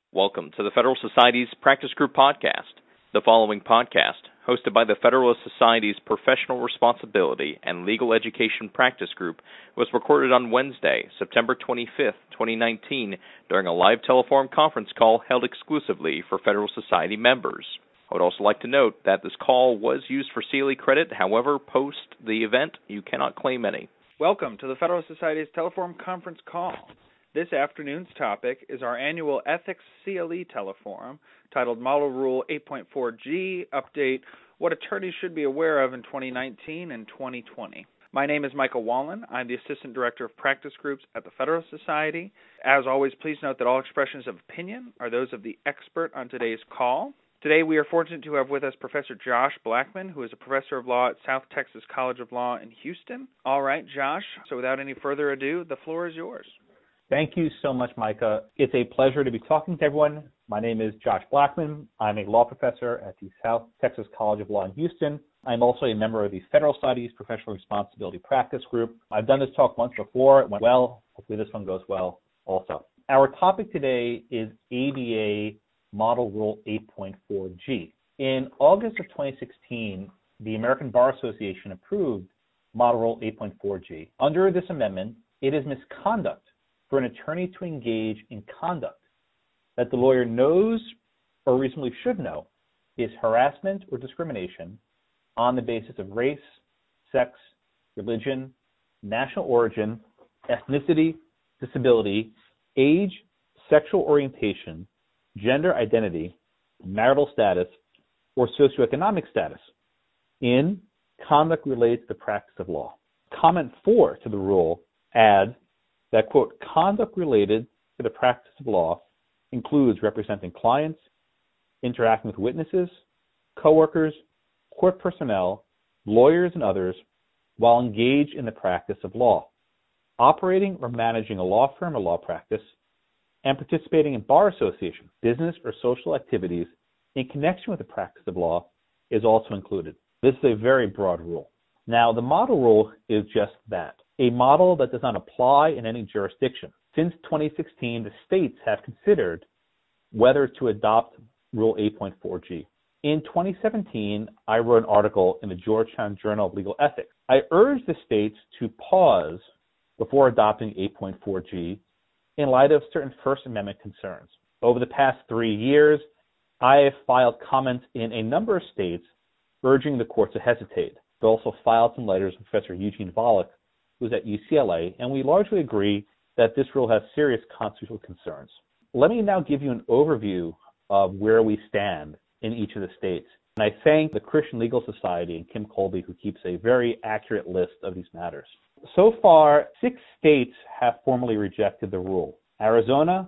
Welcome to the Federal Society's Practice Group podcast. The following podcast, hosted by the Federalist Society's Professional Responsibility and Legal Education Practice Group, was recorded on Wednesday, September 25th, 2019, during a live telephone conference call held exclusively for Federal Society members. I would also like to note that this call was used for CLE credit. However, post the event, you cannot claim any. Welcome to the Federal Society's Teleforum Conference Call. This afternoon's topic is our annual Ethics CLE Teleforum, titled Model Rule 8.4G Update, What Attorneys Should Be Aware of in 2019 and 2020. My name is Michael Wallen. I'm the Assistant Director of Practice Groups at the Federal Society. As always, please note that all expressions of opinion are those of the expert on today's call. Today we are fortunate to have with us Professor Josh Blackman, who is a professor of law at South Texas College of Law in Houston. All right, Josh, so without any further ado, the floor is yours. Thank you so much, Micah. It's a pleasure to be talking to everyone. My name is Josh Blackman. I'm a law professor at the South Texas College of Law in Houston. I'm also a member of the Federal Society's Professional Responsibility Practice Group. I've done this talk once before. It went well. Hopefully this one goes well also. Our topic today is ABA Model Rule 8.4G. In August of 2016, the American Bar Association approved Model Rule 8.4G. Under this amendment, it is misconduct for an attorney to engage in conduct that the lawyer knows or reasonably should know is harassment or discrimination on the basis of race, sex, religion, national origin, ethnicity, disability, age, sexual orientation, gender identity, marital status, or socioeconomic status in conduct related to the practice of law. Comment 4 to the rule adds that, quote, conduct related to the practice of law includes representing clients, interacting with witnesses, coworkers, court personnel, lawyers, and others while engaged in the practice of law, operating or managing a law firm or law practice, and participating in bar association, business, or social activities in connection with the practice of law is also included. This is a very broad rule. Now, the model rule is just that, a model that does not apply in any jurisdiction. Since 2016, the states have considered whether to adopt Rule 8.4G. In 2017, I wrote an article in the Georgetown Journal of Legal Ethics. I urged the states to pause before adopting 8.4G in light of certain First Amendment concerns. Over the past 3 years, I have filed comments in a number of states urging the court to hesitate. I also filed some letters with Professor Eugene Volokh, who's at UCLA, and we largely agree that this rule has serious constitutional concerns. Let me now give you an overview of where we stand in each of the states. And I thank the Christian Legal Society and Kim Colby, who keeps a very accurate list of these matters. So far, 6 states have formally rejected the rule: Arizona,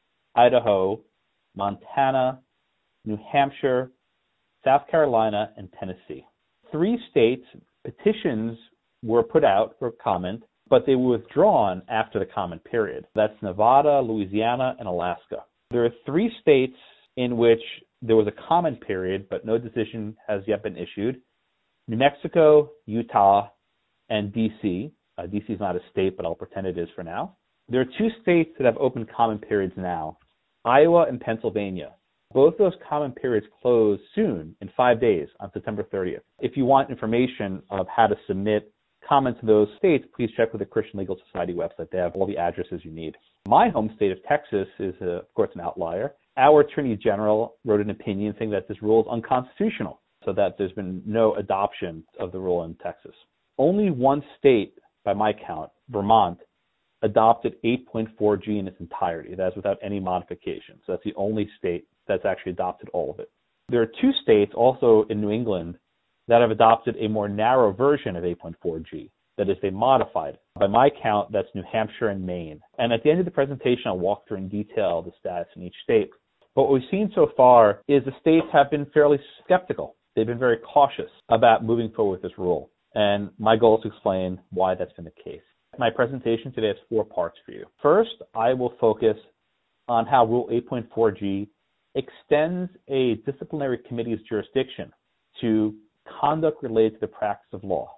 Idaho, Montana, New Hampshire, South Carolina, and Tennessee. 3 states, petitions were put out for comment, but they were withdrawn after the comment period. That's Nevada, Louisiana, and Alaska. There are 3 states in which there was a comment period, but no decision has yet been issued: New Mexico, Utah, and D.C. D.C. is not a state, but I'll pretend it is for now. There are 2 states that have open comment periods now: Iowa and Pennsylvania. Both those comment periods close soon, in 5 days, on September 30th. If you want information of how to submit comments to those states, please check with the Christian Legal Society website. They have all the addresses you need. My home state of Texas is, of course, an outlier. Our Attorney General wrote an opinion saying that this rule is unconstitutional, so that there's been no adoption of the rule in Texas. Only 1 state, by my count, Vermont, adopted 8.4G in its entirety. That is without any modification. So that's the only state that's actually adopted all of it. There are 2 states, also in New England, that have adopted a more narrow version of 8.4G. That is, they modified it. By my count, that's New Hampshire and Maine. And at the end of the presentation, I'll walk through in detail the status in each state. But what we've seen so far is the states have been fairly skeptical. They've been very cautious about moving forward with this rule. And my goal is to explain why that's been the case. My presentation today has 4 parts for you. First, I will focus on how Rule 8.4G extends a disciplinary committee's jurisdiction to conduct related to the practice of law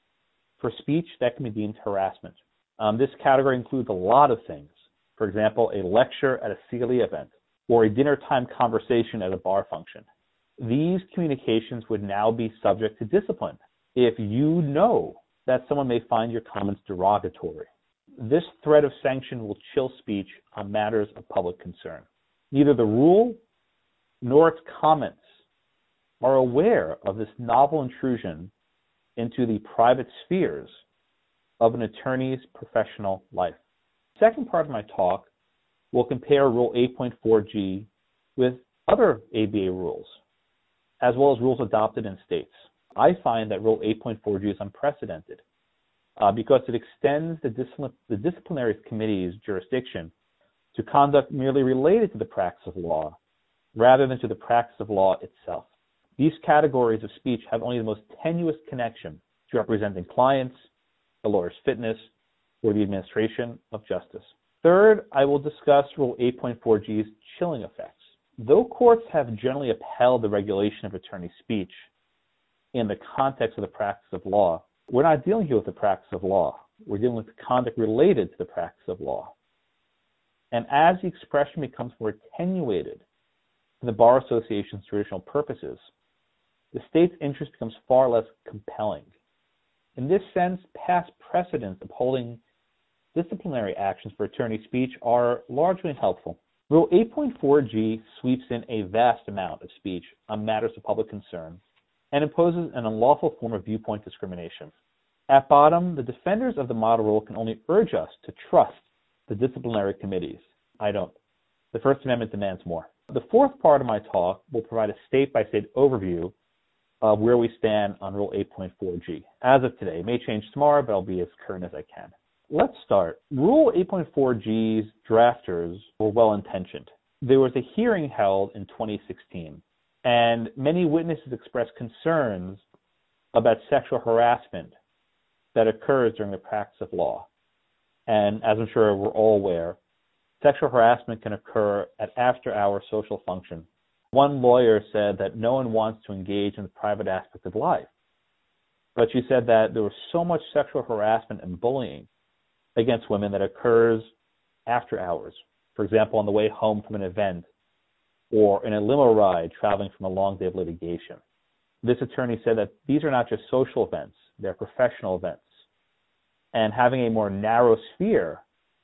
for speech that can be deemed harassment. This category includes a lot of things. For example, a lecture at a CLE event, or a dinner time conversation at a bar function. These communications would now be subject to discipline if you know that someone may find your comments derogatory. This threat of sanction will chill speech on matters of public concern. Neither the rule nor its comments are aware of this novel intrusion into the private spheres of an attorney's professional life. Second part of my talk will compare Rule 8.4G with other ABA rules, as well as rules adopted in states. I find that Rule 8.4G is unprecedented because it extends the disciplinary committee's jurisdiction to conduct merely related to the practice of law, rather than to the practice of law itself. These categories of speech have only the most tenuous connection to representing clients, the lawyer's fitness, or the administration of justice. Third, I will discuss Rule 8.4G's chilling effects. Though courts have generally upheld the regulation of attorney speech in the context of the practice of law, we're not dealing here with the practice of law. We're dealing with the conduct related to the practice of law. And as the expression becomes more attenuated to the Bar Association's traditional purposes, the state's interest becomes far less compelling. In this sense, past precedents upholding disciplinary actions for attorney speech are largely unhelpful. Rule 8.4G sweeps in a vast amount of speech on matters of public concern and imposes an unlawful form of viewpoint discrimination. At bottom, the defenders of the model rule can only urge us to trust the disciplinary committees. I don't. The First Amendment demands more. The fourth part of my talk will provide a state-by-state overview of where we stand on Rule 8.4G. As of today, it may change tomorrow, but I'll be as current as I can. Let's start. Rule 8.4G's drafters were well-intentioned. There was a hearing held in 2016, and many witnesses expressed concerns about sexual harassment that occurs during the practice of law. And as I'm sure we're all aware, sexual harassment can occur at after-hour social functions. One lawyer said that no one wants to engage in the private aspect of life, but she said that there was so much sexual harassment and bullying against women that occurs after hours. For example, on the way home from an event or in a limo ride traveling from a long day of litigation. This attorney said that these are not just social events, they're professional events. And having a more narrow sphere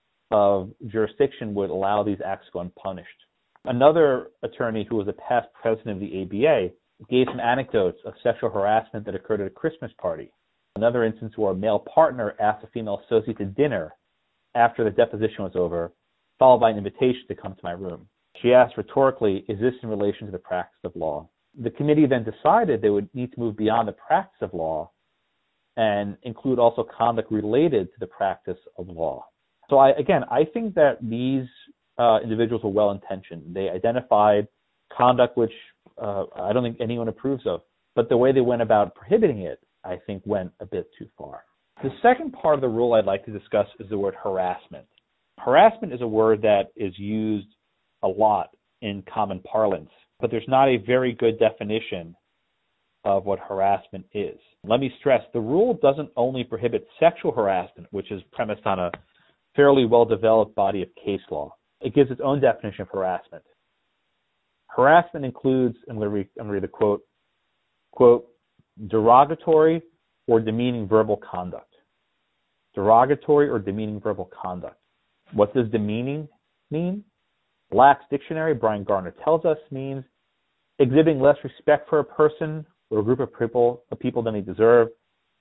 of jurisdiction would allow these acts to go unpunished. Another attorney who was a past president of the ABA gave some anecdotes of sexual harassment that occurred at a Christmas party. Another instance where a male partner asked a female associate to dinner after the deposition was over, followed by an invitation to come to my room. She asked rhetorically, is this in relation to the practice of law? The committee then decided they would need to move beyond the practice of law and include also conduct related to the practice of law. So I think that these individuals were well-intentioned. They identified conduct which I don't think anyone approves of, but the way they went about prohibiting it, I think, went a bit too far. The second part of the rule I'd like to discuss is the word harassment. Harassment is a word that is used a lot in common parlance, but there's not a very good definition of what harassment is. Let me stress, the rule doesn't only prohibit sexual harassment, which is premised on a fairly well-developed body of case law. It gives its own definition of harassment. Harassment includes, I'm going to read the quote, derogatory or demeaning verbal conduct. Derogatory or demeaning verbal conduct. What does demeaning mean? Black's Dictionary, Brian Garner tells us, means exhibiting less respect for a person or a group of people than they deserve,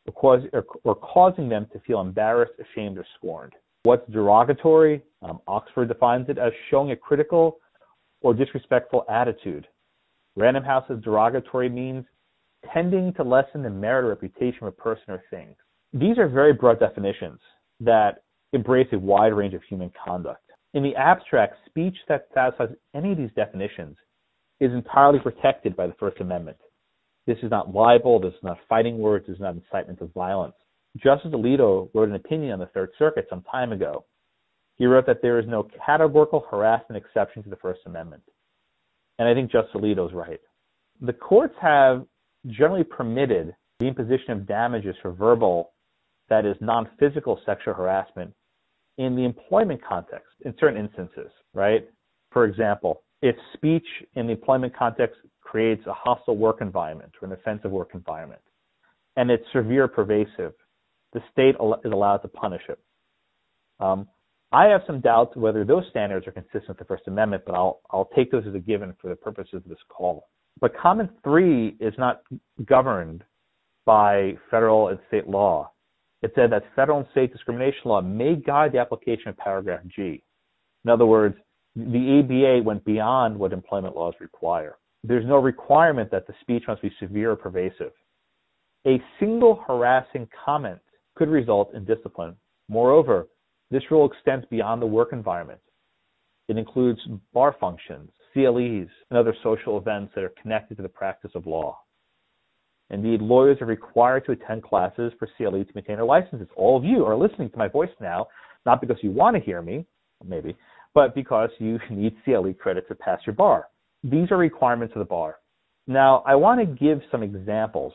or causing them to feel embarrassed, ashamed, or scorned. What's derogatory? Oxford defines it as showing a critical or disrespectful attitude. Random House says derogatory means tending to lessen the merit or reputation of a person or thing. These are very broad definitions that embrace a wide range of human conduct. In the abstract, speech that satisfies any of these definitions is entirely protected by the First Amendment. This is not libel, this is not fighting words, this is not incitement of violence. Justice Alito wrote an opinion on the Third Circuit some time ago. He wrote that there is no categorical harassment exception to the First Amendment. And I think Justice Alito is right. The courts have generally permitted the imposition of damages for verbal, that is, non-physical sexual harassment in the employment context in certain instances, right? For example, if speech in the employment context creates a hostile work environment or an offensive work environment, and it's severe or pervasive, the state is allowed to punish it. I have some doubts whether those standards are consistent with the First Amendment, but I'll take those as a given for the purposes of this call. But Comment 3 is not governed by federal and state law. It said that federal and state discrimination law may guide the application of paragraph G. In other words, the ABA went beyond what employment laws require. There's no requirement that the speech must be severe or pervasive. A single harassing comment could result in discipline. Moreover, this rule extends beyond the work environment. It includes bar functions, CLEs, and other social events that are connected to the practice of law. Indeed, lawyers are required to attend classes for CLE to maintain their licenses. All of you are listening to my voice now, not because you want to hear me, maybe, but because you need CLE credit to pass your bar. These are requirements of the bar. Now, I want to give some examples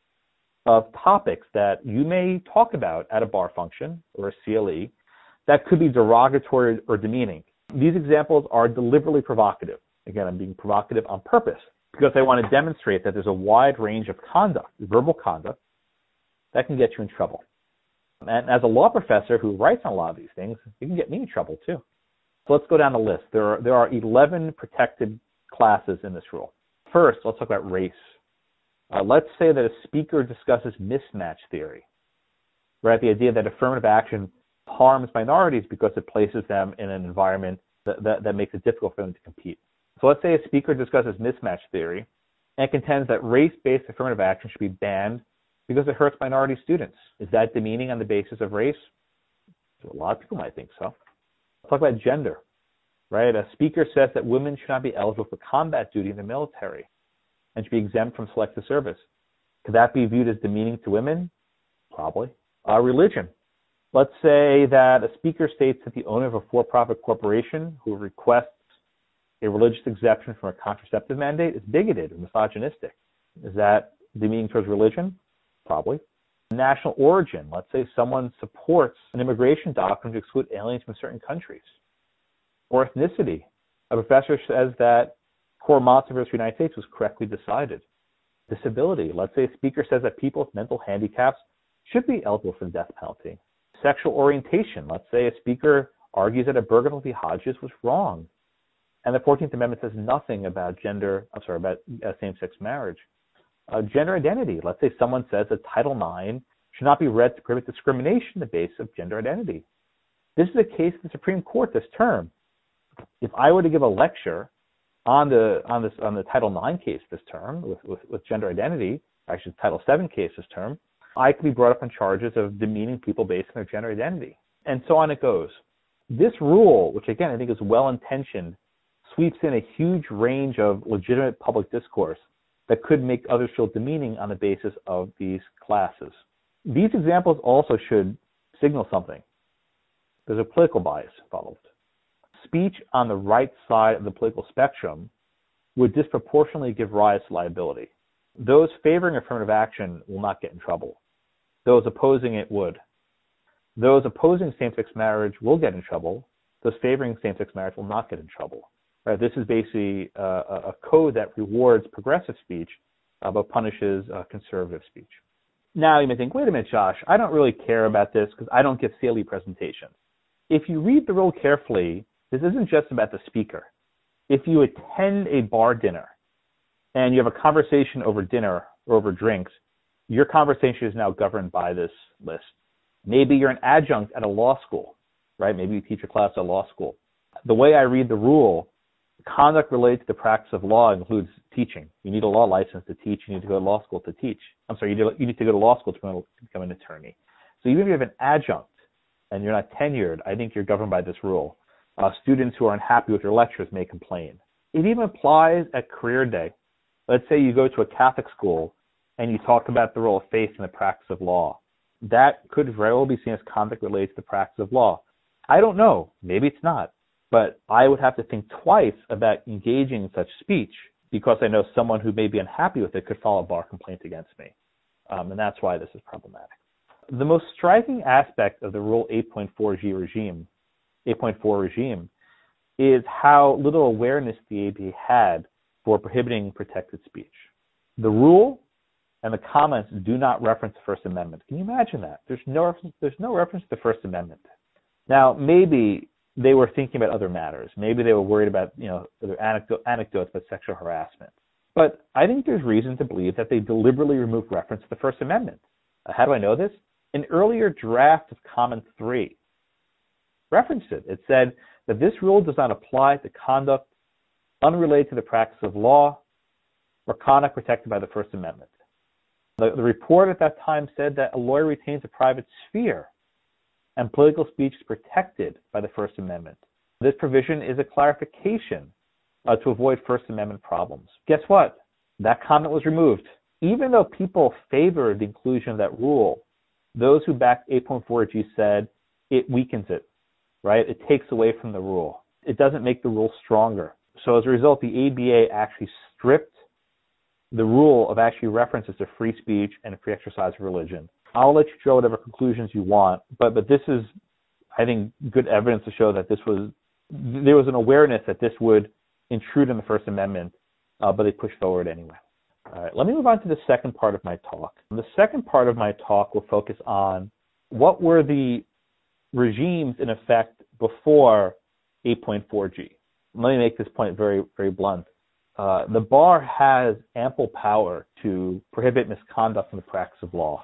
of topics that you may talk about at a bar function or a CLE that could be derogatory or demeaning. These examples are deliberately provocative. Again, I'm being provocative on purpose because I want to demonstrate that there's a wide range of conduct, verbal conduct, that can get you in trouble. And as a law professor who writes on a lot of these things, it can get me in trouble too. So let's go down the list. There are 11 protected classes in this rule. First, let's talk about race. Let's say that a speaker discusses mismatch theory, right? The idea that affirmative action harms minorities because it places them in an environment that makes it difficult for them to compete. So let's say a speaker discusses mismatch theory and contends that race-based affirmative action should be banned because it hurts minority students. Is that demeaning on the basis of race? A lot of people might think so. Let's talk about gender, right? A speaker says that women should not be eligible for combat duty in the military and should be exempt from selective service. Could that be viewed as demeaning to women? Probably. Religion. Let's say that a speaker states that the owner of a for-profit corporation who requests a religious exemption from a contraceptive mandate is bigoted or misogynistic. Is that demeaning towards religion? Probably. National origin. Let's say someone supports an immigration doctrine to exclude aliens from certain countries. Or ethnicity. A professor says that Core-Montson versus United States was correctly decided. Disability. Let's say a speaker says that people with mental handicaps should be eligible for the death penalty. Sexual orientation. Let's say a speaker argues that Bergeville v. Hodges was wrong. And the 14th Amendment says nothing about same-sex marriage. Gender identity. Let's say someone says that Title IX should not be read to prohibit discrimination on the basis of gender identity. This is a case of the Supreme Court this term. If I were to give a lecture on the Title IX case this term with gender identity, actually Title VII case this term, I could be brought up on charges of demeaning people based on their gender identity. And so on it goes. This rule, which again I think is well-intentioned, sweeps in a huge range of legitimate public discourse that could make others feel demeaning on the basis of these classes. These examples also should signal something. There's a political bias involved. Speech on the right side of the political spectrum would disproportionately give rise to liability. Those favoring affirmative action will not get in trouble. Those opposing it would. Those opposing same-sex marriage will get in trouble. Those favoring same-sex marriage will not get in trouble. Right? This is basically a code that rewards progressive speech but punishes conservative speech. Now you may think, wait a minute, Josh, I don't really care about this because I don't give CLE presentations. If you read the rule carefully, this isn't just about the speaker. If you attend a bar dinner and you have a conversation over dinner or over drinks, your conversation is now governed by this list. Maybe you're an adjunct at a law school, right? Maybe you teach a class at a law school. The way I read the rule, conduct related to the practice of law includes teaching. You need a law license to teach. You need to go to law school to teach. You need to go to law school to become an attorney. So even if you have an adjunct and you're not tenured, I think you're governed by this rule. Students who are unhappy with your lectures may complain. It even applies at career day. Let's say you go to a Catholic school and you talk about the role of faith in the practice of law. That could very well be seen as conduct related to the practice of law. I don't know. Maybe it's not. But I would have to think twice about engaging in such speech because I know someone who may be unhappy with it could file a bar complaint against me. And that's why this is problematic. The most striking aspect of the Rule 8.4 regime is how little awareness the ABA had for prohibiting protected speech. The rule and the comments do not reference the First Amendment. Can you imagine that? There's no reference to the First Amendment. Now, maybe they were thinking about other matters. Maybe they were worried about, other anecdotes about sexual harassment. But I think there's reason to believe that they deliberately removed reference to the First Amendment. How do I know this? An earlier draft of Comment 3 referenced it. It said that this rule does not apply to conduct unrelated to the practice of law or conduct protected by the First Amendment. The report at that time said that a lawyer retains a private sphere and political speech is protected by the First Amendment. This provision is a clarification to avoid First Amendment problems. Guess what? That comment was removed. Even though people favored the inclusion of that rule, those who backed 8.4G said it weakens it, right? It takes away from the rule. It doesn't make the rule stronger. So as a result, the ABA actually stripped the rule of actually references to free speech and free exercise of religion. I'll let you draw whatever conclusions you want, but this is, I think, good evidence to show that there was an awareness that this would intrude on the First Amendment, but they pushed forward anyway. All right, let me move on to the second part of my talk. The second part of my talk will focus on what were the regimes in effect before 8.4G. Let me make this point very, very blunt. The bar has ample power to prohibit misconduct in the practice of law.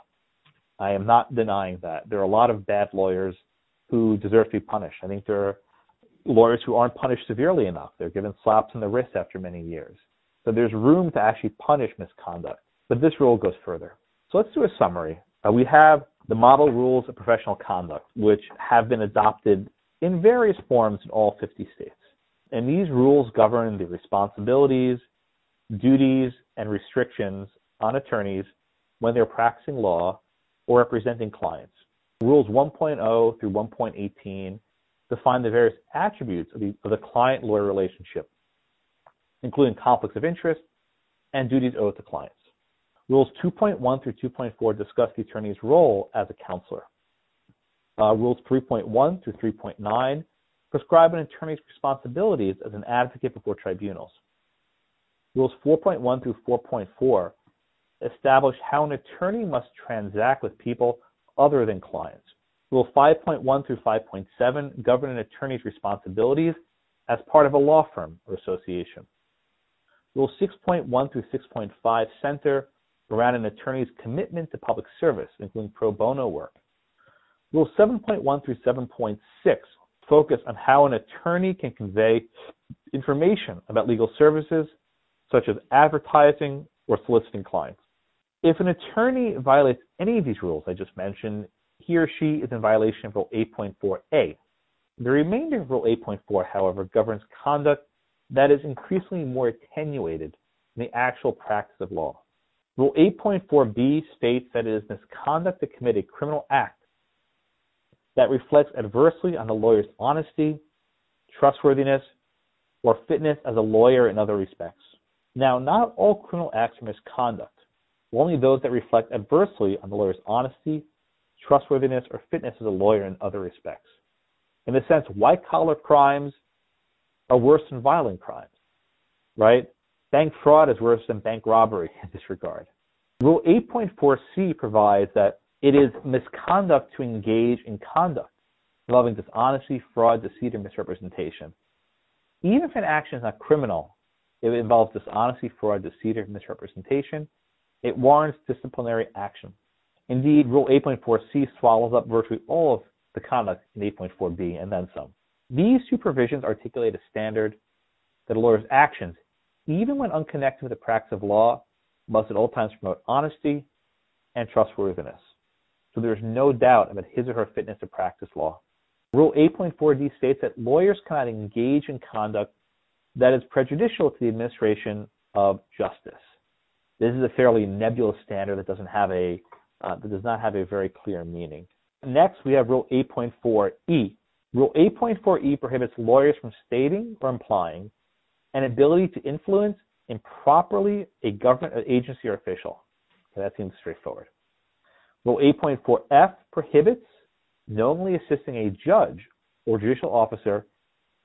I am not denying that. There are a lot of bad lawyers who deserve to be punished. I think there are lawyers who aren't punished severely enough. They're given slaps in the wrist after many years. So there's room to actually punish misconduct. But this rule goes further. So let's do a summary. We have the model rules of professional conduct, which have been adopted in various forms in all 50 states. And these rules govern the responsibilities, duties, and restrictions on attorneys when they're practicing law or representing clients. Rules 1.0 through 1.18 define the various attributes of the client-lawyer relationship, including conflicts of interest and duties owed to clients. Rules 2.1 through 2.4 discuss the attorney's role as a counselor. Rules 3.1 through 3.9 prescribe an attorney's responsibilities as an advocate before tribunals. Rules 4.1 through 4.4 establish how an attorney must transact with people other than clients. Rule 5.1 through 5.7 govern an attorney's responsibilities as part of a law firm or association. Rule 6.1 through 6.5 center around an attorney's commitment to public service, including pro bono work. Rule 7.1 through 7.6 focus on how an attorney can convey information about legal services, such as advertising or soliciting clients. If an attorney violates any of these rules I just mentioned, he or she is in violation of Rule 8.4a. The remainder of Rule 8.4, however, governs conduct that is increasingly more attenuated in the actual practice of law. Rule 8.4b states that it is misconduct to commit a criminal act that reflects adversely on the lawyer's honesty, trustworthiness, or fitness as a lawyer in other respects. Now, not all criminal acts are misconduct, only those that reflect adversely on the lawyer's honesty, trustworthiness, or fitness as a lawyer in other respects. In a sense, white-collar crimes are worse than violent crimes, right? Bank fraud is worse than bank robbery in this regard. Rule 8.4c provides that it is misconduct to engage in conduct involving dishonesty, fraud, deceit, or misrepresentation. Even if an action is not criminal, if it involves dishonesty, fraud, deceit, or misrepresentation, it warrants disciplinary action. Indeed, Rule 8.4c swallows up virtually all of the conduct in 8.4b and then some. These two provisions articulate a standard that a lawyer's actions, even when unconnected with the practice of law, must at all times promote honesty and trustworthiness. So there is no doubt about his or her fitness to practice law. Rule 8.4d states that lawyers cannot engage in conduct that is prejudicial to the administration of justice. This is a fairly nebulous standard that does not have a very clear meaning. Next, we have Rule 8.4e. Rule 8.4e prohibits lawyers from stating or implying an ability to influence improperly a government agency or official. Okay, that seems straightforward. Rule 8.4f prohibits knowingly assisting a judge or judicial officer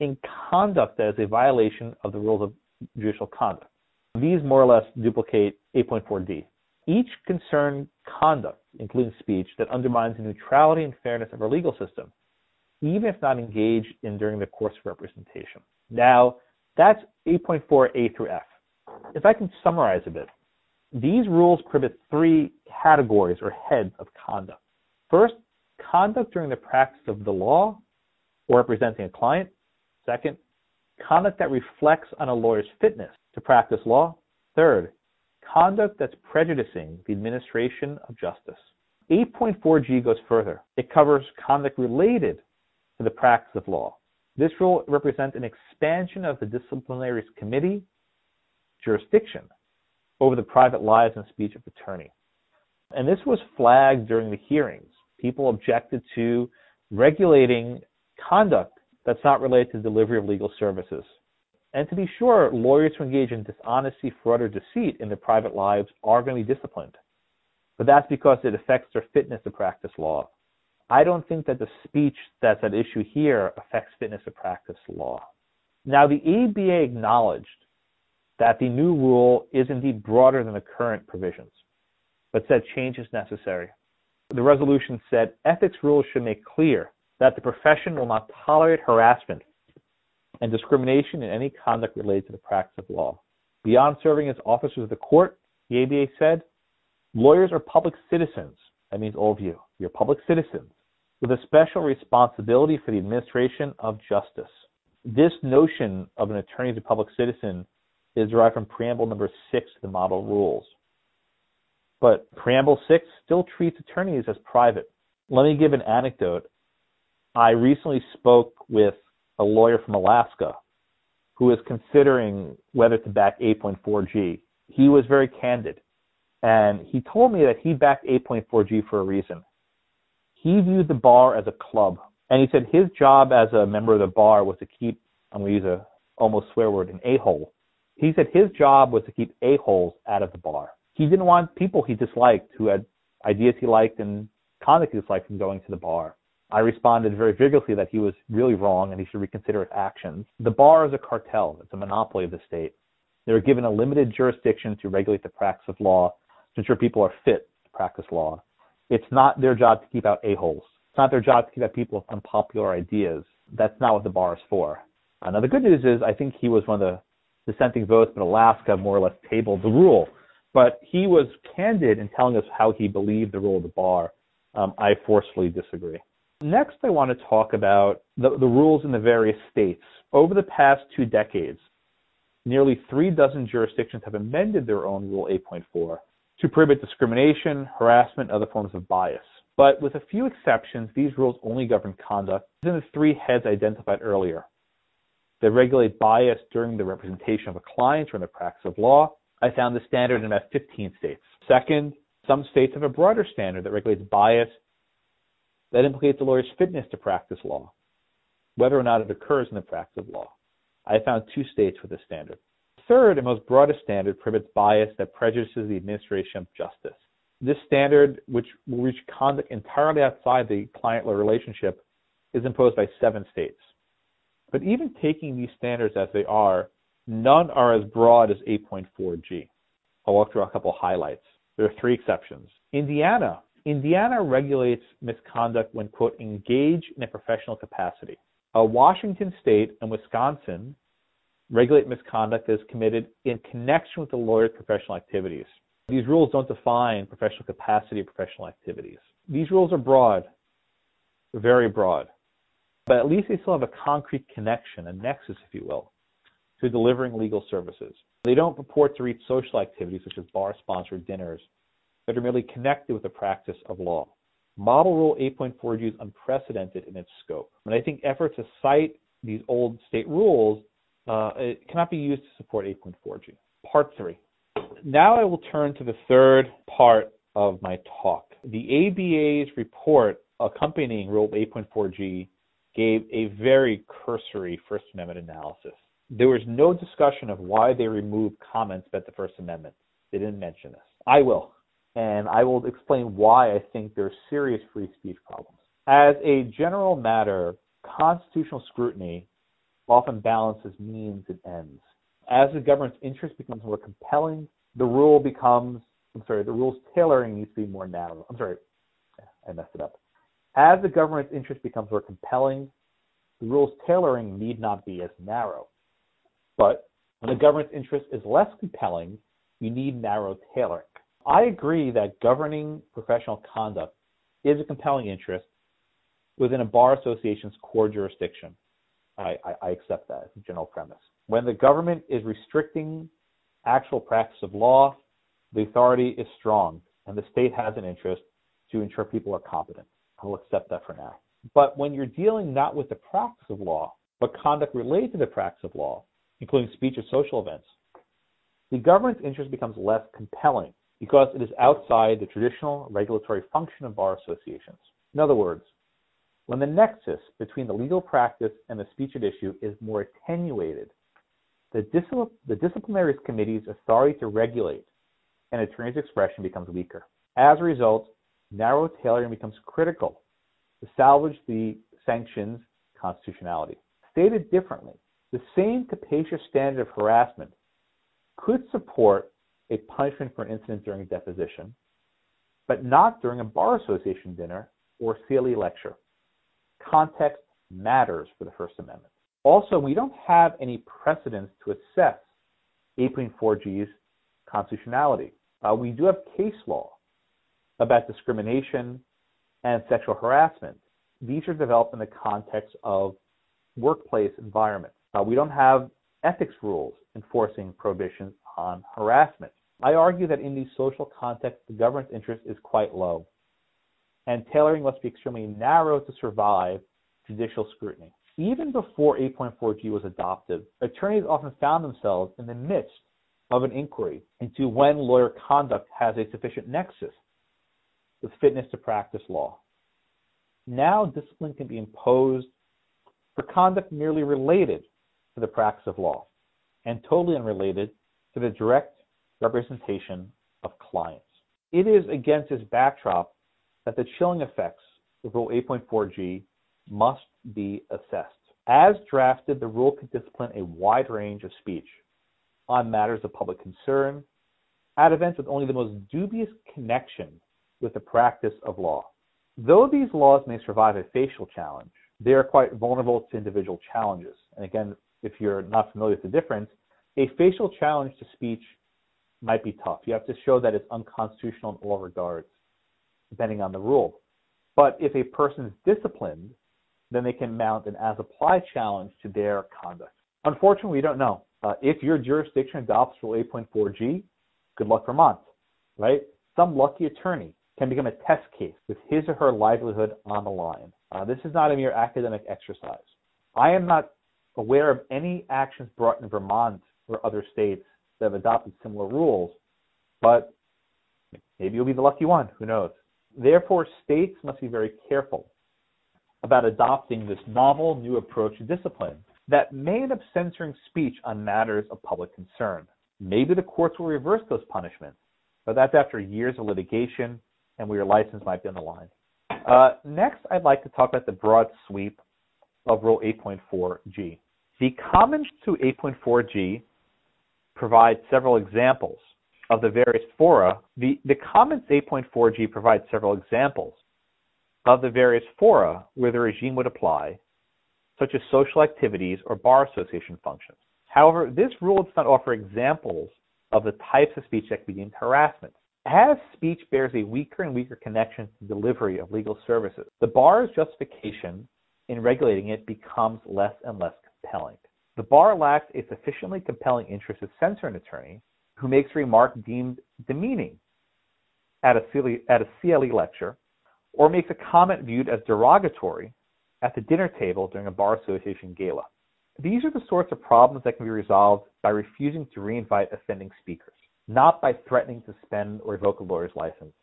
in conduct that is a violation of the rules of judicial conduct. These more or less duplicate 8.4d. Each concern conduct, including speech, that undermines the neutrality and fairness of our legal system, even if not engaged in during the course of representation. Now, that's 8.4a through f. If I can summarize a bit, these rules prohibit three categories or heads of conduct. First, conduct during the practice of the law or representing a client. Second, conduct that reflects on a lawyer's fitness to practice law. Third, conduct that's prejudicing the administration of justice. 8.4g goes further. It covers conduct related to the practice of law. This rule represents an expansion of the disciplinary committee jurisdiction over the private lives and speech of attorney. And this was flagged during the hearings. People objected to regulating conduct that's not related to the delivery of legal services. And to be sure, lawyers who engage in dishonesty, fraud, or deceit in their private lives are going to be disciplined. But that's because it affects their fitness to practice law. I don't think that the speech that's at issue here affects fitness to practice law. Now, the ABA acknowledged that the new rule is indeed broader than the current provisions, but said change is necessary. The resolution said ethics rules should make clear that the profession will not tolerate harassment and discrimination in any conduct related to the practice of law. Beyond serving as officers of the court, the ABA said, lawyers are public citizens. That means all of you. You're public citizens with a special responsibility for the administration of justice. This notion of an attorney as a public citizen is derived from Preamble number 6 to the Model Rules. But Preamble 6 still treats attorneys as private. Let me give an anecdote. I recently spoke with a lawyer from Alaska who is considering whether to back 8.4g. He was very candid, and he told me that he backed 8.4g for a reason. He viewed the bar as a club, and he said his job as a member of the bar was to keep, I'm going to use a almost swear word, an a-hole. He said his job was to keep a-holes out of the bar. He didn't want people he disliked who had ideas he liked and conduct he disliked from going to the bar. I responded very vigorously that he was really wrong and he should reconsider his actions. The bar is a cartel. It's a monopoly of the state. They were given a limited jurisdiction to regulate the practice of law to ensure people are fit to practice law. It's not their job to keep out a-holes. It's not their job to keep out people with unpopular ideas. That's not what the bar is for. Now, the good news is I think he was one of the dissenting votes, but Alaska more or less tabled the rule. But he was candid in telling us how he believed the rule of the bar. I forcefully disagree. Next, I want to talk about the rules in the various states. Over the past 2 decades, nearly 36 jurisdictions have amended their own Rule 8.4 to prohibit discrimination, harassment, and other forms of bias. But with a few exceptions, these rules only govern conduct within the 3 heads identified earlier. They regulate bias during the representation of a client or in the practice of law. I found the standard in about 15 states. Second, some states have a broader standard that regulates bias that implicates a lawyer's fitness to practice law, whether or not it occurs in the practice of law. I found 2 states with this standard. Third, and most broadest standard, prohibits bias that prejudices the administration of justice. This standard, which will reach conduct entirely outside the client-lawyer relationship, is imposed by 7 states. But even taking these standards as they are, none are as broad as 8.4g. I'll walk through a couple highlights. There are 3 exceptions. Indiana regulates misconduct when, quote, engaged in a professional capacity. Washington State and Wisconsin regulate misconduct that is committed in connection with the lawyer's professional activities. These rules don't define professional capacity or professional activities. These rules are broad, very broad, but at least they still have a concrete connection, a nexus, if you will, to delivering legal services. They don't purport to reach social activities such as bar-sponsored dinners that are merely connected with the practice of law. Model Rule 8.4g is unprecedented in its scope. And I think efforts to cite these old state rules it cannot be used to support 8.4g. Part 3. Now I will turn to the third part of my talk. The ABA's report accompanying Rule 8.4g gave a very cursory First Amendment analysis. There was no discussion of why they removed comments about the First Amendment. They didn't mention this. I will. And I will explain why I think there are serious free speech problems. As a general matter, constitutional scrutiny often balances means and ends. As the government's interest becomes more compelling, the rule's tailoring needs to be more narrow. I messed it up. As the government's interest becomes more compelling, the rule's tailoring need not be as narrow. But when the government's interest is less compelling, you need narrow tailoring. I agree that governing professional conduct is a compelling interest within a bar association's core jurisdiction. I accept that as a general premise. When the government is restricting actual practice of law, the authority is strong, and the state has an interest to ensure people are competent. I will accept that for now. But when you're dealing not with the practice of law, but conduct related to the practice of law, including speech or social events, the government's interest becomes less compelling because it is outside the traditional regulatory function of bar associations. In other words, when the nexus between the legal practice and the speech at issue is more attenuated, the disciplinary committee's authority to regulate an attorney's expression becomes weaker. As a result, narrow tailoring becomes critical to salvage the sanction's constitutionality. Stated differently, the same capacious standard of harassment could support a punishment for an incident during a deposition, but not during a bar association dinner or CLE lecture. Context matters for the First Amendment. Also, we don't have any precedents to assess 8.4G's constitutionality. We do have case law about discrimination and sexual harassment. These are developed in the context of workplace environment. We don't have ethics rules enforcing prohibitions on harassment. I argue that in these social contexts, the government's interest is quite low, and tailoring must be extremely narrow to survive judicial scrutiny. Even before 8.4G was adopted, attorneys often found themselves in the midst of an inquiry into when lawyer conduct has a sufficient nexus with fitness to practice law. Now, discipline can be imposed for conduct merely related to the practice of law and totally unrelated to the direct representation of clients. It is against this backdrop that the chilling effects of Rule 8.4G must be assessed. As drafted, the rule could discipline a wide range of speech on matters of public concern at events with only the most dubious connection with the practice of law. Though these laws may survive a facial challenge, they are quite vulnerable to individual challenges. And again, if you're not familiar with the difference, a facial challenge to speech might be tough. You have to show that it's unconstitutional in all regards, depending on the rule. But if a person is disciplined, then they can mount an as-applied challenge to their conduct. Unfortunately, we don't know. If your jurisdiction adopts Rule 8.4G, good luck, Vermont, right? Some lucky attorney can become a test case with his or her livelihood on the line. This is not a mere academic exercise. I am not aware of any actions brought in Vermont or other states that have adopted similar rules, but maybe you'll be the lucky one, who knows. Therefore, states must be very careful about adopting this novel new approach to discipline that may end up censoring speech on matters of public concern. Maybe the courts will reverse those punishments, but that's after years of litigation and where your license might be on the line. Next, I'd like to talk about the broad sweep of Rule 8.4G. The comments to 8.4G provide several examples of the various fora. The comments 8.4G provide several examples of the various fora where the regime would apply, such as social activities or bar association functions. However, this rule does not offer examples of the types of speech that can be deemed harassment. As speech bears a weaker and weaker connection to delivery of legal services, the bar's justification in regulating it becomes less and less compelling. The bar lacks a sufficiently compelling interest to censor an attorney who makes a remark deemed demeaning at a CLE lecture, or makes a comment viewed as derogatory at the dinner table during a bar association gala. These are the sorts of problems that can be resolved by refusing to reinvite offending speakers, not by threatening to suspend or revoke a lawyer's license.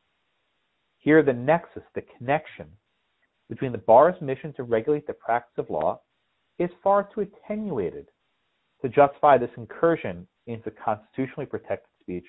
Here, the nexus, the connection between the bar's mission to regulate the practice of law is far too attenuated to justify this incursion into constitutionally protected speech.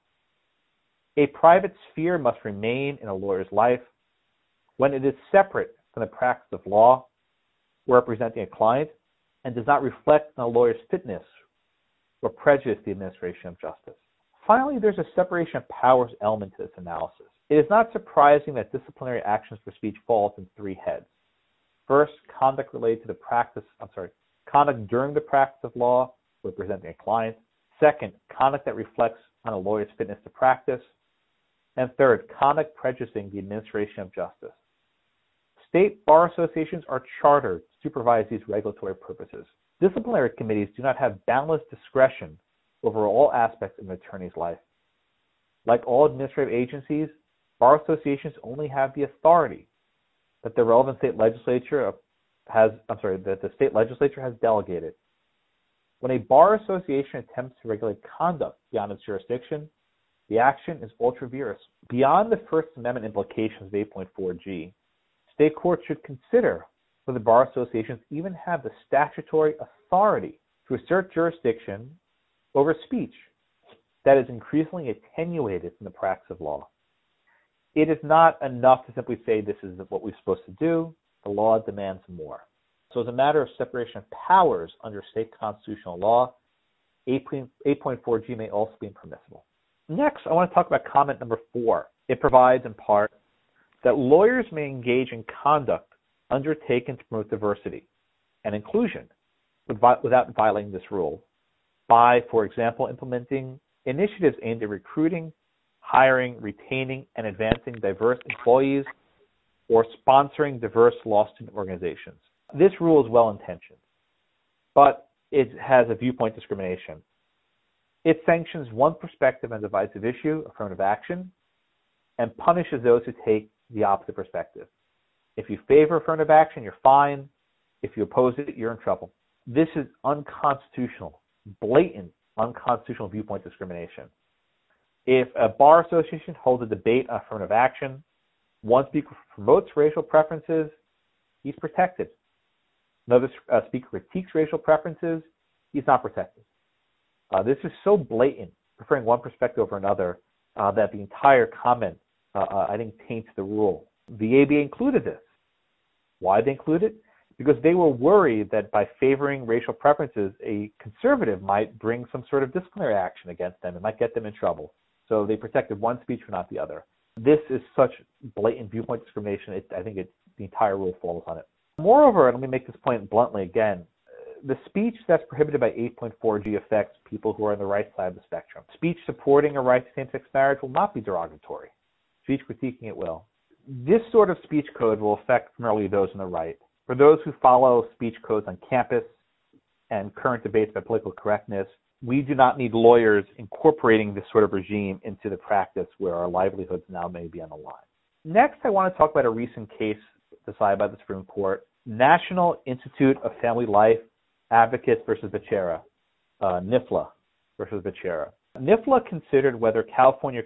A private sphere must remain in a lawyer's life when it is separate from the practice of law, representing a client, and does not reflect on a lawyer's fitness or prejudice the administration of justice. Finally, there's a separation of powers element to this analysis. It is not surprising that disciplinary actions for speech falls in three heads. First, conduct related to conduct during the practice of law, representing a client. Second, conduct that reflects on a lawyer's fitness to practice. And third, conduct prejudicing the administration of justice. State bar associations are chartered to supervise these regulatory purposes. Disciplinary committees do not have boundless discretion over all aspects of an attorney's life. Like all administrative agencies, bar associations only have the authority that the relevant state legislature that the state legislature has delegated. When a bar association attempts to regulate conduct beyond its jurisdiction, the action is ultra vires. Beyond the First Amendment implications of 8.4G, state courts should consider whether bar associations even have the statutory authority to assert jurisdiction over speech that is increasingly attenuated from the practice of law. It is not enough to simply say this is what we're supposed to do. The law demands more. So as a matter of separation of powers under state constitutional law, 8.4G may also be impermissible. Next, I want to talk about comment number 4. It provides in part that lawyers may engage in conduct undertaken to promote diversity and inclusion without violating this rule by, for example, implementing initiatives aimed at recruiting, hiring, retaining, and advancing diverse employees, or sponsoring diverse law student organizations. This rule is well-intentioned, but it has a viewpoint discrimination. It sanctions one perspective on a divisive issue, affirmative action, and punishes those who take the opposite perspective. If you favor affirmative action, you're fine. If you oppose it, you're in trouble. This is unconstitutional, blatant unconstitutional viewpoint discrimination. If a bar association holds a debate on affirmative action, one speaker promotes racial preferences, he's protected. Another speaker critiques racial preferences, he's not protected. This is so blatant, preferring one perspective over another, that the entire comment, I think, taints the rule. The ABA included this. Why did they include it? Because they were worried that by favoring racial preferences, a conservative might bring some sort of disciplinary action against them. It might get them in trouble. So they protected one speech but not the other. This is such blatant viewpoint discrimination, I think the entire rule falls on it. Moreover, and let me make this point bluntly again, the speech that's prohibited by 8.4G affects people who are on the right side of the spectrum. Speech supporting a right to same-sex marriage will not be derogatory. Speech critiquing it will. This sort of speech code will affect primarily those on the right. For those who follow speech codes on campus and current debates about political correctness, we do not need lawyers incorporating this sort of regime into the practice where our livelihoods now may be on the line. Next, I want to talk about a recent case decided by the Supreme Court, National Institute of Family Life Advocates versus Becerra, NIFLA versus Becerra. NIFLA considered whether California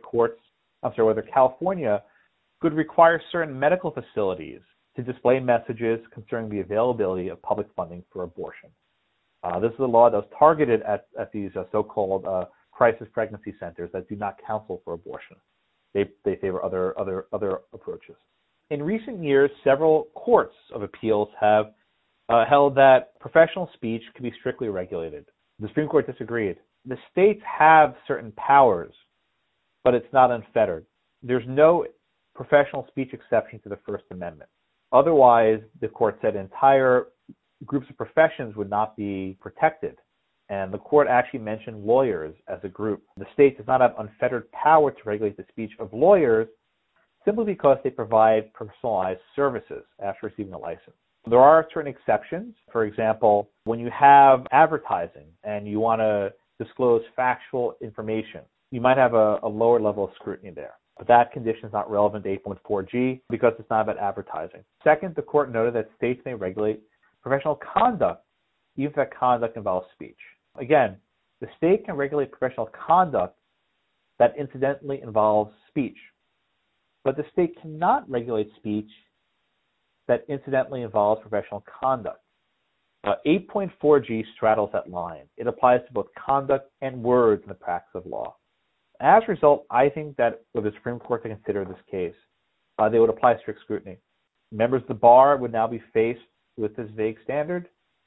could require certain medical facilities to display messages concerning the availability of public funding for abortion. This is a law that was targeted at these so-called crisis pregnancy centers that do not counsel for abortion. They favor other approaches. In recent years, several courts of appeals have held that professional speech can be strictly regulated. The Supreme Court disagreed. The states have certain powers, but it's not unfettered. There's no professional speech exception to the First Amendment. Otherwise, the court said entire groups of professions would not be protected. And the court actually mentioned lawyers as a group. The state does not have unfettered power to regulate the speech of lawyers simply because they provide personalized services after receiving a license. There are certain exceptions. For example, when you have advertising and you want to disclose factual information, you might have a lower level of scrutiny there. But that condition is not relevant to 8.4G because it's not about advertising. Second, the court noted that states may regulate professional conduct, even if that conduct involves speech. Again, the state can regulate professional conduct that incidentally involves speech, but the state cannot regulate speech that incidentally involves professional conduct. 8.4G straddles that line. It applies to both conduct and words in the practice of law. As a result, I think that for the Supreme Court to consider this case, they would apply strict scrutiny. Members of the bar would now be faced with this vague standard,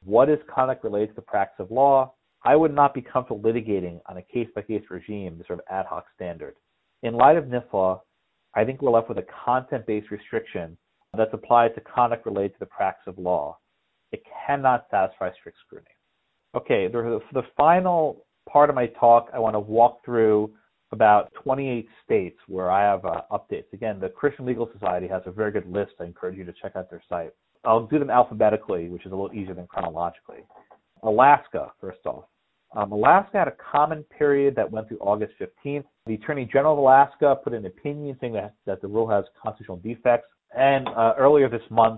What is conduct related to the practice of law? I would not be comfortable litigating on a case-by-case regime, the sort of ad hoc standard. In light of NIFLA, I think we're left with a content-based restriction that's applied to conduct related to the practice of law. It cannot satisfy strict scrutiny. Okay, for the final part of my talk, I want to walk through about 28 states where I have updates. Again, the Christian Legal Society has a very good list. I encourage you to check out their site. I'll do them alphabetically, which is a little easier than chronologically. Alaska, first off. Alaska had a comment period that went through August 15th. The Attorney General of Alaska put an opinion saying that the rule has constitutional defects. And earlier this month,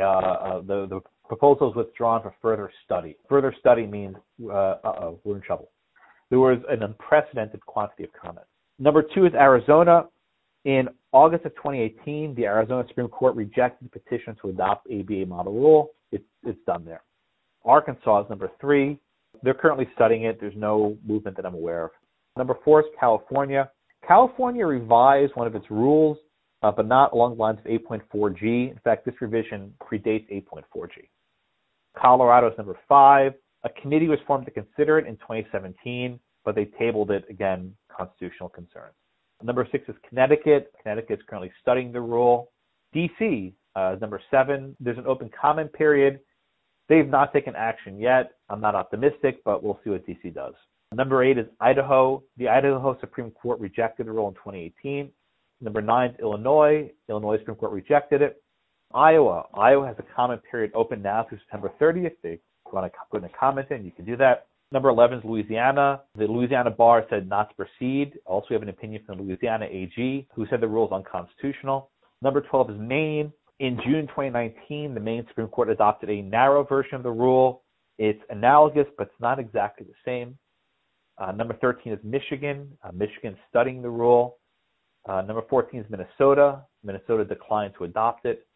the proposal was withdrawn for further study. Further study means, we're in trouble. There was an unprecedented quantity of comments. Number 2 is Arizona. In August of 2018, the Arizona Supreme Court rejected the petition to adopt ABA model rule. It's done there. Arkansas is number 3. They're currently studying it. There's no movement that I'm aware of. Number 4 is California. California revised one of its rules, but not along the lines of 8.4G. In fact, this revision predates 8.4G. Colorado is number 5. A committee was formed to consider it in 2017, but they tabled it, again, constitutional concerns. Number 6 is Connecticut. Connecticut is currently studying the rule. D.C. is number 7. There's an open comment period. They've not taken action yet. I'm not optimistic, but we'll see what D.C. does. Number 8 is Idaho. The Idaho Supreme Court rejected the rule in 2018. Number 9 is Illinois. Illinois Supreme Court rejected it. Iowa. Iowa has a comment period open now through September 30th. They want to put in a comment in, you can do that. Number 11 is Louisiana. The Louisiana bar said not to proceed. Also, we have an opinion from the Louisiana AG, who said the rule is unconstitutional. Number 12 is Maine. In June 2019, the Maine Supreme Court adopted a narrow version of the rule. It's analogous, but it's not exactly the same. Number 13 is Michigan. Michigan's studying the rule. Number 14 is Minnesota. Minnesota declined to adopt it.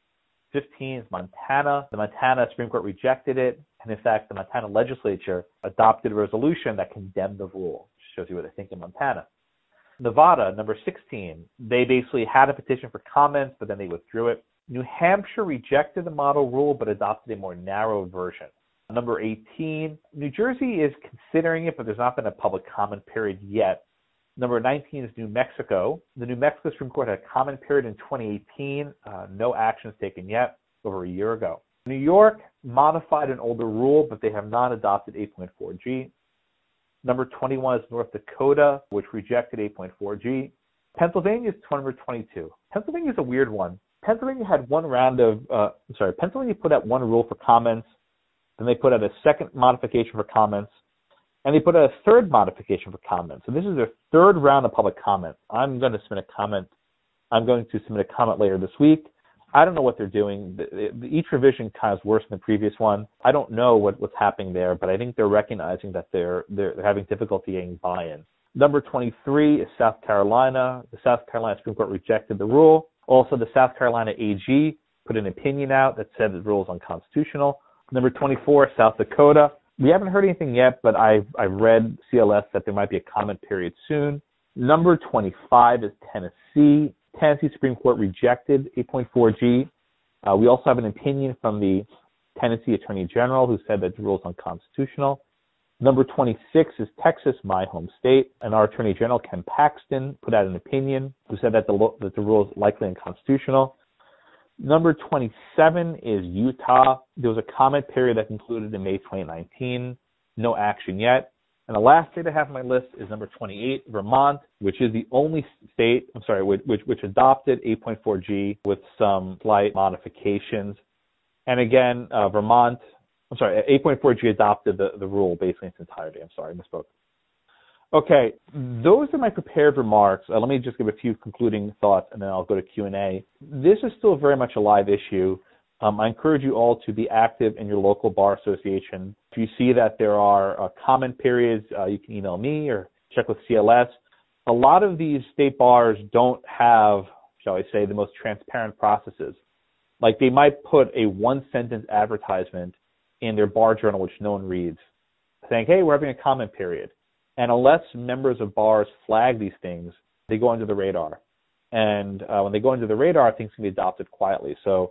15 is Montana. The Montana Supreme Court rejected it. And in fact, the Montana legislature adopted a resolution that condemned the rule. Shows you what they think in Montana. Nevada, number 16. They basically had a petition for comments, but then they withdrew it. New Hampshire rejected the model rule, but adopted a more narrow version. Number 18. New Jersey is considering it, but there's not been a public comment period yet. Number 19 is New Mexico. The New Mexico Supreme Court had a comment period in 2018. No actions taken yet, over a year ago. New York modified an older rule, but they have not adopted 8.4G. Number 21 is North Dakota, which rejected 8.4G. Pennsylvania is number 22. Pennsylvania is a weird one. Pennsylvania had one round of, Pennsylvania put out one rule for comments, then they put out a second modification for comments, and they put out a third modification for comments. So this is their third round of public comment. I'm going to submit a comment later this week. I don't know what they're doing. Each revision kind of is worse than the previous one. I don't know what's happening there, but I think they're recognizing that they're having difficulty getting buy-in. Number 23 is South Carolina. The South Carolina Supreme Court rejected the rule. Also, the South Carolina AG put an opinion out that said the rule is unconstitutional. Number 24, South Dakota. We haven't heard anything yet, but I've read CLS that there might be a comment period soon. Number 25 is Tennessee. Tennessee Supreme Court rejected 8.4G. We also have an opinion from the Tennessee Attorney General who said that the rule is unconstitutional. Number 26 is Texas, my home state, and our Attorney General, Ken Paxton, put out an opinion who said that the rule is likely unconstitutional. Number 27 is Utah. There was a comment period that concluded in May 2019. No action yet. And the last state I have on my list is number 28, Vermont, which is the only state, which adopted 8.4G with some slight modifications. And again, 8.4G adopted the rule basically in its entirety. I misspoke. Okay, those are my prepared remarks. Let me just give a few concluding thoughts, and then I'll go to Q&A. This is still very much a live issue. I encourage you all to be active in your local bar association. If you see that there are comment periods, you can email me or check with CLS. A lot of these state bars don't have, shall I say, the most transparent processes. Like they might put a one-sentence advertisement in their bar journal, which no one reads, saying, hey, we're having a comment period. And unless members of bars flag these things, they go under the radar. And when they go under the radar, things can be adopted quietly. So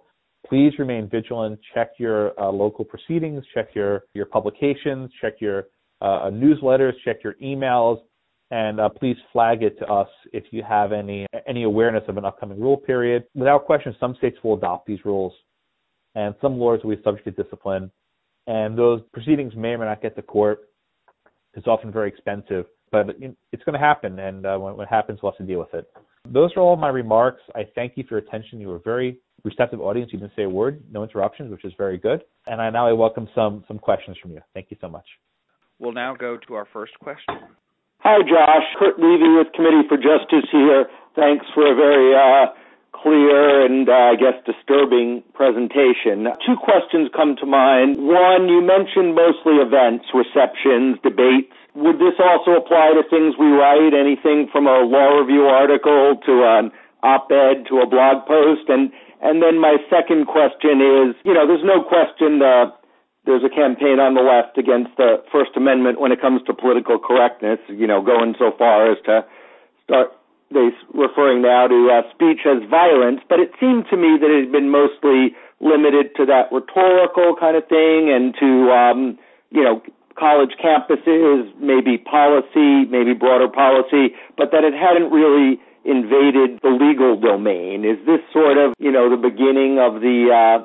please remain vigilant. Check your local proceedings, check your publications, check your newsletters, check your emails, and please flag it to us if you have any awareness of an upcoming rule period. Without question, some states will adopt these rules, and some lawyers will be subject to discipline, and those proceedings may or may not get to court. It's often very expensive, but it's going to happen, and when it happens, we'll have to deal with it. Those are all my remarks. I thank you for your attention. You were a very receptive audience. You didn't say a word, no interruptions, which is very good. And I welcome some questions from you. Thank you so much. We'll now go to our first question. Hi, Josh. Kurt Levy with Committee for Justice here. Thanks for a very clear and, I guess, disturbing presentation. Two questions come to mind. One, you mentioned mostly events, receptions, debates. Would this also apply to things we write, anything from a law review article to an op-ed to a blog post? And then my second question is, there's no question there's a campaign on the left against the First Amendment when it comes to political correctness, going so far as to start referring now to speech as violence. But it seemed to me that it had been mostly limited to that rhetorical kind of thing and to, college campuses, maybe policy, maybe broader policy, but that it hadn't really invaded the legal domain. Is this sort of, the beginning of the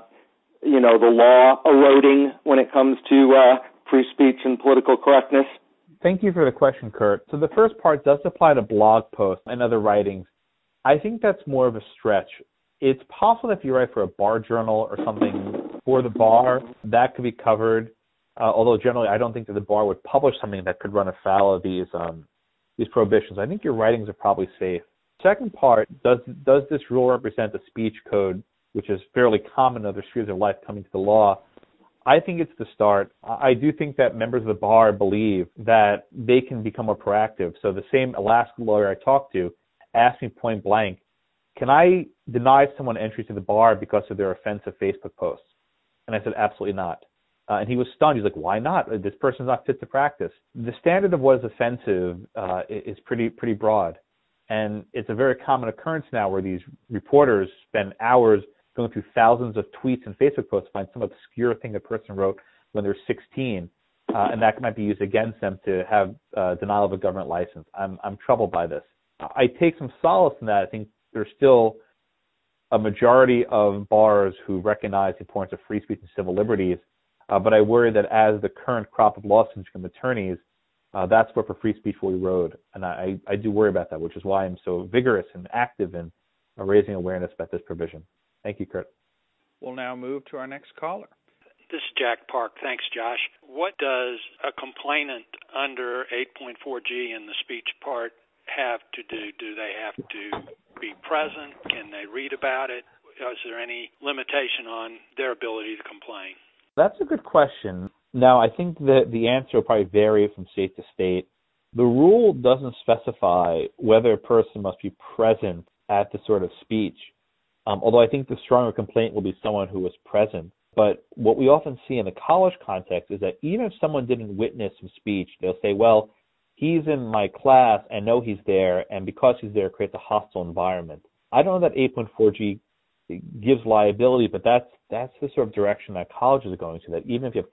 law eroding when it comes to free speech and political correctness? Thank you for the question, Kurt. So the first part does apply to blog posts and other writings. I think that's more of a stretch. It's possible that if you write for a bar journal or something for the bar, that could be covered, although generally I don't think that the bar would publish something that could run afoul of these prohibitions. I think your writings are probably safe. Second part, does this rule represent a speech code, which is fairly common in other spheres of life coming to the law? I think it's the start. I do think that members of the bar believe that they can become more proactive. So the same Alaska lawyer I talked to asked me point blank, can I deny someone entry to the bar because of their offensive Facebook posts? And I said, absolutely not. And he was stunned. He's like, why not? This person's not fit to practice. The standard of what is offensive is pretty broad. And it's a very common occurrence now where these reporters spend hours going through thousands of tweets and Facebook posts to find some obscure thing a person wrote when they're 16, and that might be used against them to have denial of a government license. I'm troubled by this. I take some solace in that. I think there's still a majority of bars who recognize the importance of free speech and civil liberties, but I worry that as the current crop of lawsuits from attorneys, that's where for free speech will erode. And I do worry about that, which is why I'm so vigorous and active in raising awareness about this provision. Thank you, Kurt. We'll now move to our next caller. This is Jack Park. Thanks, Josh. What does a complainant under 8.4G in the speech part have to do? Do they have to be present? Can they read about it? Is there any limitation on their ability to complain? That's a good question. Now, I think that the answer will probably vary from state to state. The rule doesn't specify whether a person must be present at the sort of speech. Although I think the stronger complaint will be someone who was present. But what we often see in the college context is that even if someone didn't witness some speech, they'll say, well, he's in my class, I know he's there, and because he's there, it creates a hostile environment. I don't know that 8.4G gives liability, but that's the sort of direction that colleges are going to, that even if you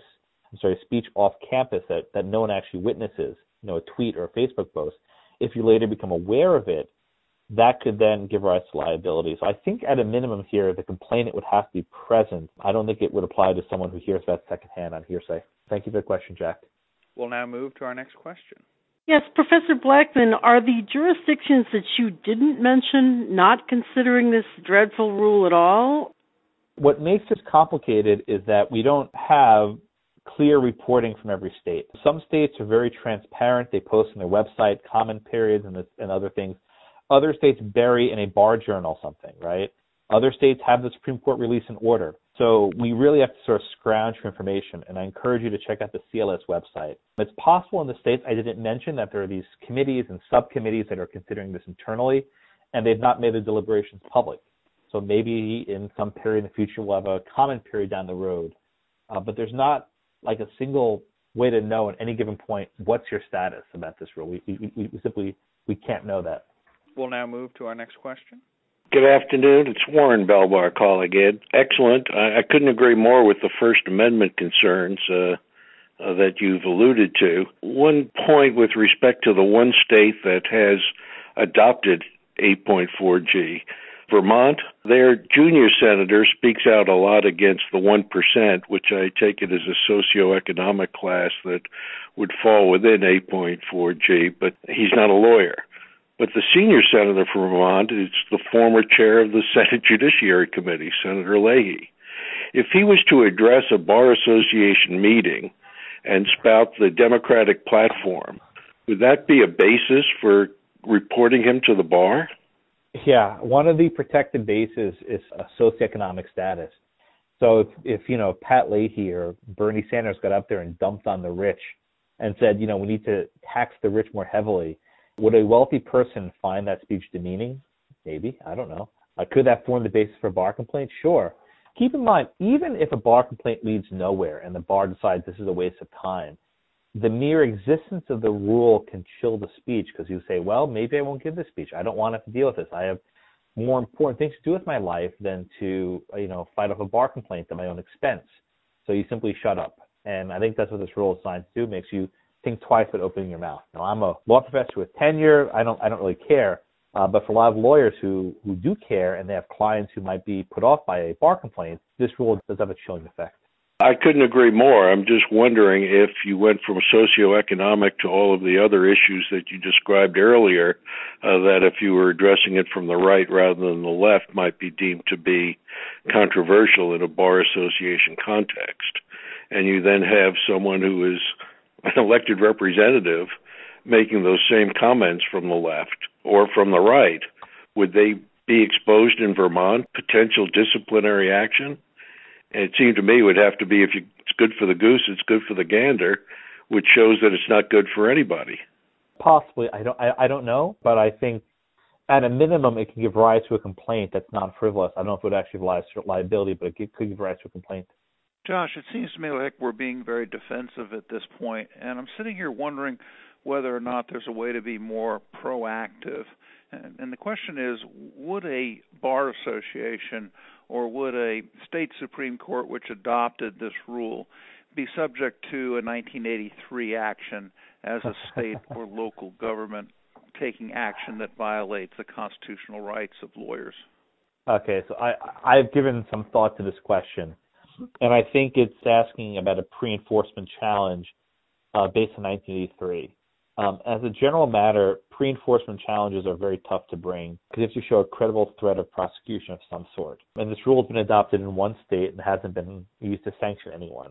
have speech off campus that no one actually witnesses, a tweet or a Facebook post, if you later become aware of it, that could then give rise to liability. So I think at a minimum here, the complainant would have to be present. I don't think it would apply to someone who hears that secondhand on hearsay. Thank you for the question, Jack. We'll now move to our next question. Yes, Professor Blackman, are the jurisdictions that you didn't mention not considering this dreadful rule at all? What makes this complicated is that we don't have clear reporting from every state. Some states are very transparent. They post on their website comment periods and other things. Other states bury in a bar journal something, right? Other states have the Supreme Court release an order. So we really have to sort of scrounge for information, and I encourage you to check out the CLS website. It's possible in the states I didn't mention that there are these committees and subcommittees that are considering this internally, and they've not made the deliberations public. So maybe in some period in the future we'll have a comment period down the road. But there's not like a single way to know at any given point what's your status about this rule. We simply can't know that. We'll now move to our next question. Good afternoon. It's Warren Belbar calling in. Excellent. I couldn't agree more with the First Amendment concerns that you've alluded to. One point with respect to the one state that has adopted 8.4G, Vermont, their junior senator speaks out a lot against the 1%, which I take it as a socioeconomic class that would fall within 8.4G, but he's not a lawyer. But the senior senator from Vermont is the former chair of the Senate Judiciary Committee, Senator Leahy. If he was to address a Bar Association meeting and spout the Democratic platform, would that be a basis for reporting him to the bar? Yeah, one of the protected bases is a socioeconomic status. So if Pat Leahy or Bernie Sanders got up there and dumped on the rich and said, we need to tax the rich more heavily, would a wealthy person find that speech demeaning? Maybe. I don't know. Could that form the basis for a bar complaint? Sure. Keep in mind, even if a bar complaint leads nowhere and the bar decides this is a waste of time, the mere existence of the rule can chill the speech because you say, well, maybe I won't give this speech. I don't want to have to deal with this. I have more important things to do with my life than to, fight off a bar complaint at my own expense. So you simply shut up. And I think that's what this rule is designed to do. It makes you think twice about opening your mouth. Now, I'm a law professor with tenure. I don't really care. But for a lot of lawyers who do care and they have clients who might be put off by a bar complaint, this rule does have a chilling effect. I couldn't agree more. I'm just wondering if you went from socioeconomic to all of the other issues that you described earlier, that if you were addressing it from the right rather than the left might be deemed to be controversial in a bar association context. And you then have someone who is an elected representative making those same comments from the left or from the right. Would they be exposed in Vermont, potential disciplinary action? And it seemed to me it would have to be, if it's good for the goose, it's good for the gander, which shows that it's not good for anybody. Possibly. I don't know, but I think at a minimum it can give rise to a complaint that's not frivolous. I don't know if it would actually give rise to liability, but it could give rise to a complaint. Josh, it seems to me like we're being very defensive at this point, and I'm sitting here wondering whether or not there's a way to be more proactive. And the question is, would a bar association or would a state Supreme Court which adopted this rule be subject to a 1983 action as a state or local government taking action that violates the constitutional rights of lawyers? Okay, so I've given some thought to this question, and I think it's asking about a pre-enforcement challenge based on 1983. As a general matter, pre-enforcement challenges are very tough to bring because you have to show a credible threat of prosecution of some sort. And this rule has been adopted in one state and hasn't been used to sanction anyone.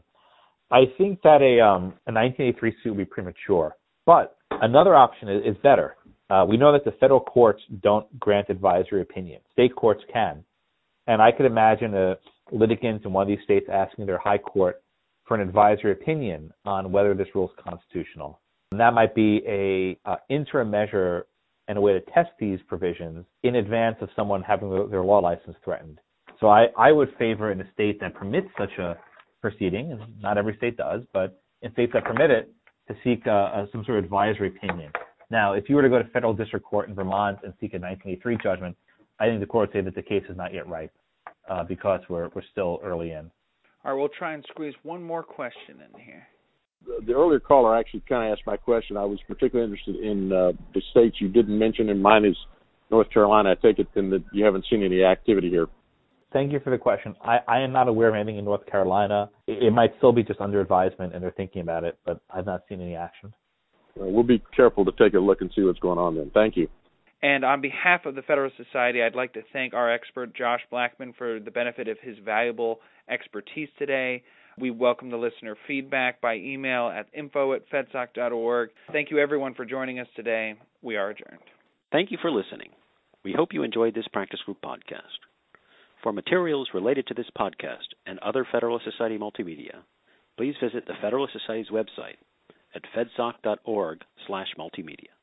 I think that a 1983 suit would be premature. But another option is better. We know that the federal courts don't grant advisory opinions. State courts can. And I could imagine a litigant in one of these states asking their high court for an advisory opinion on whether this rule is constitutional. And that might be a interim measure and a way to test these provisions in advance of someone having their law license threatened. So I would favor in a state that permits such a proceeding, and not every state does, but in states that permit it, to seek some sort of advisory opinion. Now, if you were to go to federal district court in Vermont and seek a 1983 judgment, I think the court would say that the case is not yet ripe because we're still early in. All right, we'll try and squeeze one more question in here. The earlier caller actually kind of asked my question. I was particularly interested in the states you didn't mention, and mine is North Carolina. I take it then that you haven't seen any activity here. Thank you for the question. I am not aware of anything in North Carolina. It might still be just under advisement, and they're thinking about it, but I've not seen any action. We'll be careful to take a look and see what's going on then. Thank you. And on behalf of the Federalist Society, I'd like to thank our expert, Josh Blackman, for the benefit of his valuable expertise today. We welcome the listener feedback by email at info@fedsoc.org. Thank you, everyone, for joining us today. We are adjourned. Thank you for listening. We hope you enjoyed this Practice Group podcast. For materials related to this podcast and other Federalist Society multimedia, please visit the Federalist Society's website at fedsoc.org/multimedia.